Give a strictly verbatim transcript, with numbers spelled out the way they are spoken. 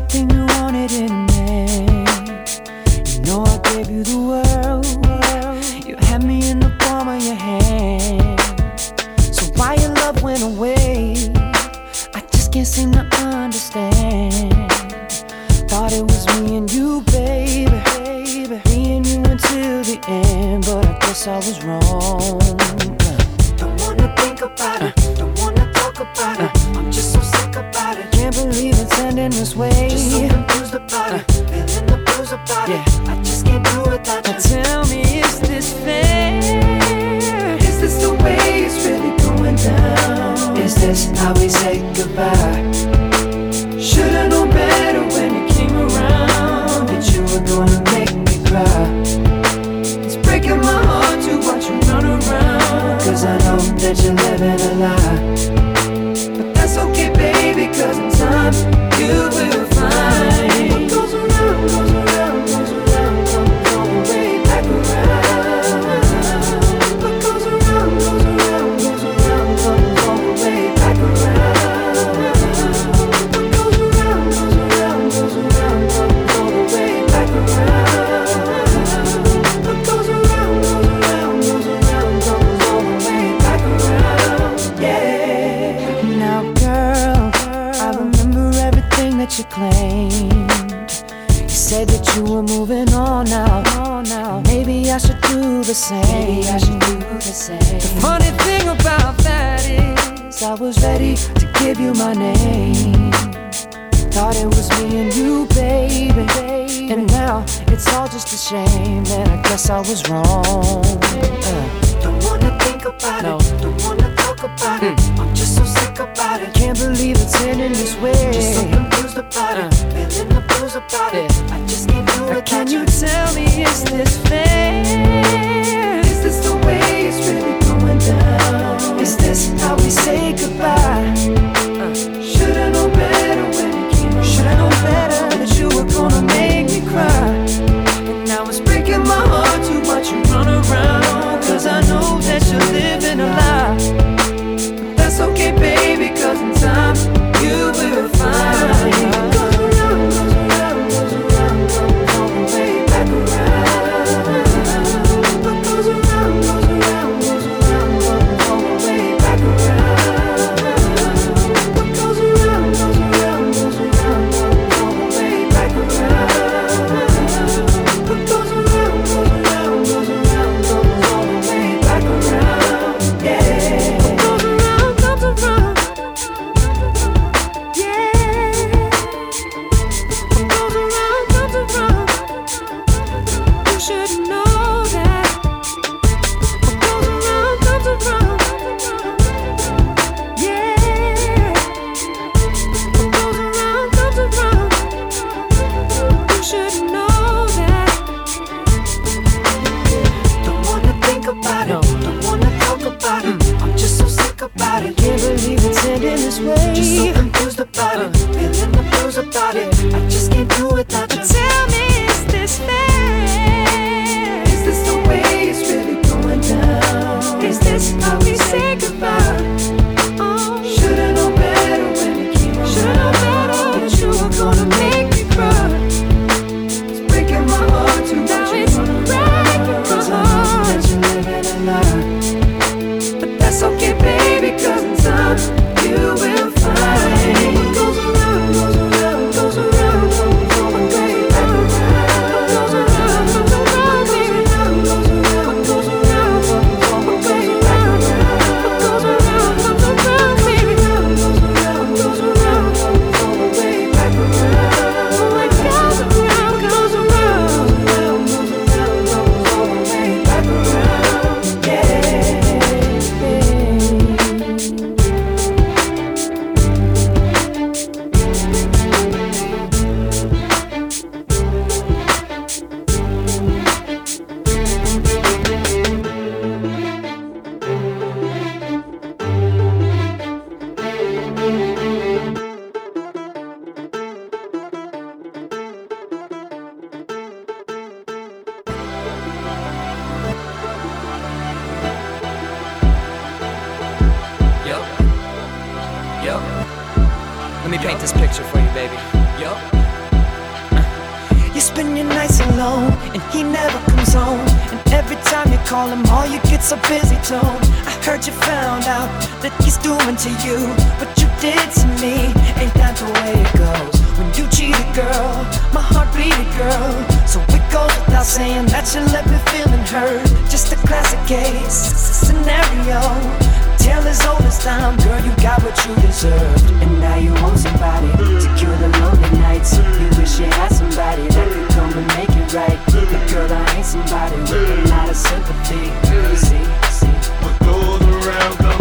everything you wanted in a man. You know I gave you the world. You had me in the palm of your hand. So why your love went away, I just can't seem to understand. Thought it was me and you, baby, me and you until the end, but I guess I was wrong. Don't wanna think about it, don't wanna talk about it. I'm just so sick about it. Can't believe it's ending this way. Just so confused about it, feeling the blues about it. I just can't do without you. Now tell me, is this fair? Is this the way it's really going down? Is this how we say goodbye? Should've known better when you came around, that you were gonna make me cry. It's breaking my heart to watch you run around, cause I know that you're living a lie. But that's okay, baby, cause in time you will find what goes around, goes around, goes around, comes all the way back around. What goes around, goes around, goes around, comes all the way back around. What goes around, goes around, goes around, comes all the way back around. What goes around, goes around, goes around, comes all the way back around. Yeah. Now, girl, I remember everything that you claimed. You said that you were moving on now. Maybe I should do the same. Maybe I should do the same. The funny thing about that is I was ready to give you my name. Thought it was me and you, baby. And now it's all just a shame, and I guess I was wrong. uh. Don't wanna think about no. it, don't wanna talk about mm. it. I'm just so sick about it. Can't believe it's ending this way. Just so confused about uh. it, feeling the blues about yeah. it. I just can't do it. Can you tell me, is this fair? Is this the way it's really going down? Is this how we say goodbye? Uh. Should've known better when you came around. Should've known better that you were gonna make me cry. And now it's breaking my heart to watch you run around, cause I know that you're living a lie. But that's okay, baby, cause in time you will find what goes around, goes around, goes around, comes all the way back around. What goes around, goes around, goes around, comes all the way back around. What goes around, goes around, goes around, comes all the way back around. What goes around, goes around, goes around, comes all the way back around. Yeah. What goes around, comes around. Yeah. What goes around, comes around. You should know that. What goes around, comes around. Yeah. What goes around, comes around. You should know that. Don't wanna think about it, don't wanna talk about it. I'm just so sick about it. Can't believe it's ending this way. Just so confused about it, feeling the blues about it. I just can't do without you. Tell me, is this fair? Is this the way it's really going down? Is this how we say goodbye? Oh, should've known better when you came around. Should've known better that you were gonna make me cry. It's breaking my heart to watch you run around, cause I know that you're living a lie. But that's okay, baby, cause in time you will find what goes around, goes around, goes around, comes all the way back around. What goes around, goes around, baby. What goes around, what goes around, comes all the way back around. What goes around, comes around, baby. What goes around, goes around, comes all the way back around. What goes around, goes around, goes around, goes around, comes all the way back around. Yeah. Yo, let me paint this picture for you, baby. Yo. spend your nights alone, and he never comes home. And every time you call him, all you get's a busy tone. I heard you found out that he's doing to you what you did to me. Ain't that the way it goes? When you cheat a girl, my heart bleed a girl. So it goes without saying that you left me feeling hurt. Just a classic case scenario. Tale as old as time, girl, you got what you deserved. And now you want somebody to cure the lonely nights. You wish you had somebody that could come and make it right. But girl, I ain't somebody with a lot of sympathy. See, see. What goes around